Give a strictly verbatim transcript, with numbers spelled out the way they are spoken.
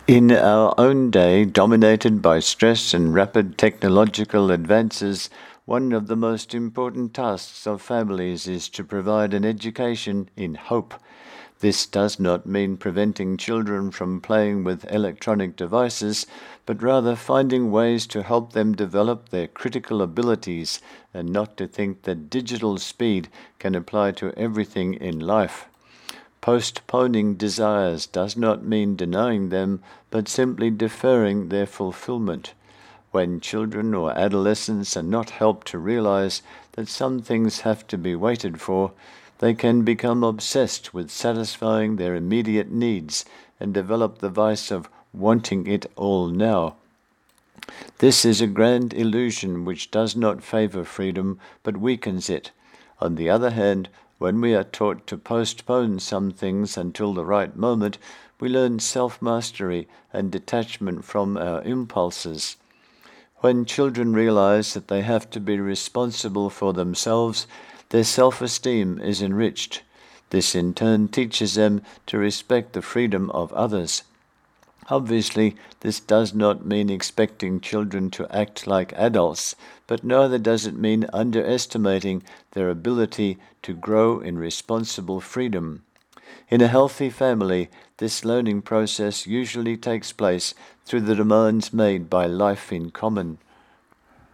In our own day, dominated by stress and rapid technological advances, one of the most important tasks of families is to provide an education in hope. This does not mean preventing children from playing with electronic devices, but rather finding ways to help them develop their critical abilities and not to think that digital speed can apply to everything in life. Postponing desires does not mean denying them, but simply deferring their fulfillment. When children or adolescents are not helped to realize that some things have to be waited for, they can become obsessed with satisfying their immediate needs and develop the vice of wanting it all now. This is a grand illusion which does not favor freedom, but weakens it. On the other hand, when we are taught to postpone some things until the right moment, we learn self-mastery and detachment from our impulses. When children realize that they have to be responsible for themselves, their self-esteem is enriched. This in turn teaches them to respect the freedom of others. Obviously, this does not mean expecting children to act like adults, but neither does it mean underestimating their ability to grow in responsible freedom. In a healthy family, this learning process usually takes place through the demands made by life in common.